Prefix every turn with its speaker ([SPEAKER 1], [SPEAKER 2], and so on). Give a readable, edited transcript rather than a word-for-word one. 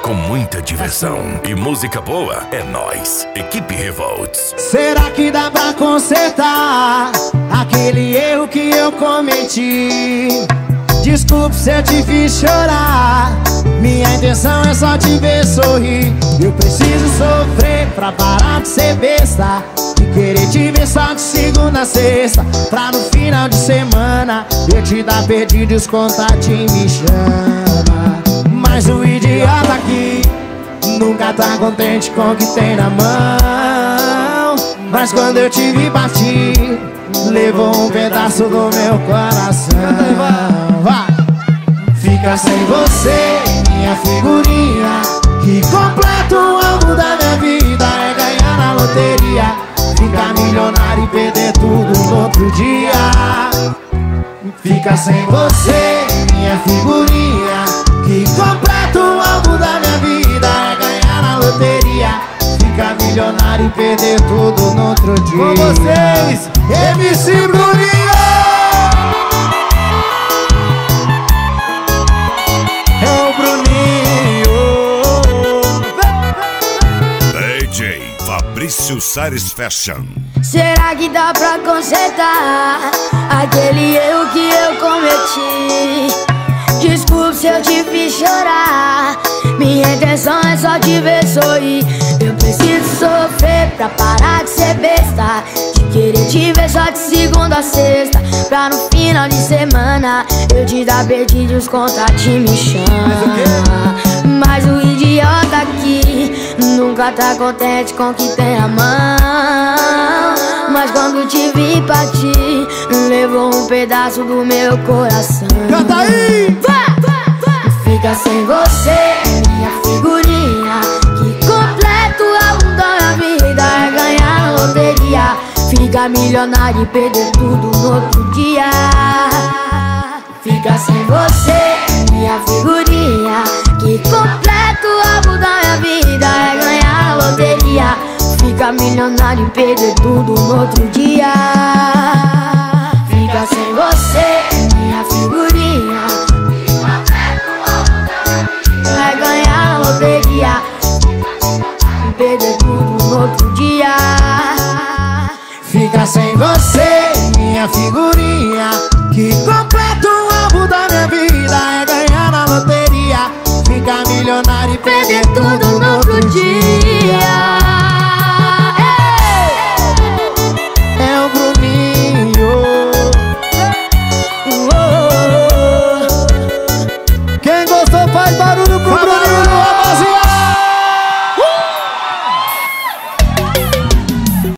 [SPEAKER 1] com muita diversão e música boa é nós, Equipe Revolts.
[SPEAKER 2] Será que dá pra consertar aquele erro que eu cometi? Desculpe se eu te fiz chorar, minha intenção é só te ver sorrir. Eu preciso sofrer pra parar de ser besta, de querer te ver só de segunda a sexta, pra no final de semana eu te dar perdido e os contatos me chama. Mas o idiota aqui nunca tá contente com o que tem na mão. Mas quando eu te vi partir, levou um pedaço do meu coração. Vai. Fica sem você, minha figurinha, que completa o alvo da minha vida é ganhar na loteria, ficar milionário e perder tudo no outro dia. Fica sem você, minha figurinha, que completa o alvo da minha vida é ganhar na loteria, ficar milionário e perder tudo no outro dia. Com vocês, MC Bruninho! É o Bruninho.
[SPEAKER 1] DJ Fabrício Satisfaction.
[SPEAKER 3] Será que dá pra consertar aquele erro que eu cometi? Desculpe se eu te fiz chorar, minha intenção é só te ver sorrir. Eu preciso sofrer pra parar de ser besta, de querer te ver só de segunda a sexta, pra no final de semana eu te dar perdido e os contatos me chamam. Mas o idiota aqui nunca tá contente com o que tem na mão. Mas quando te vi partir, levou um pedaço do meu coração.
[SPEAKER 2] Canta aí!
[SPEAKER 3] Fica sem você, minha figurinha, que completa o álbum da minha vida é ganhar na loteria, ficar milionário e perder tudo no outro dia. Fica sem você, minha figurinha, que completa o álbum da minha vida é ganhar na loteria, ficar milionário e perder tudo no outro dia.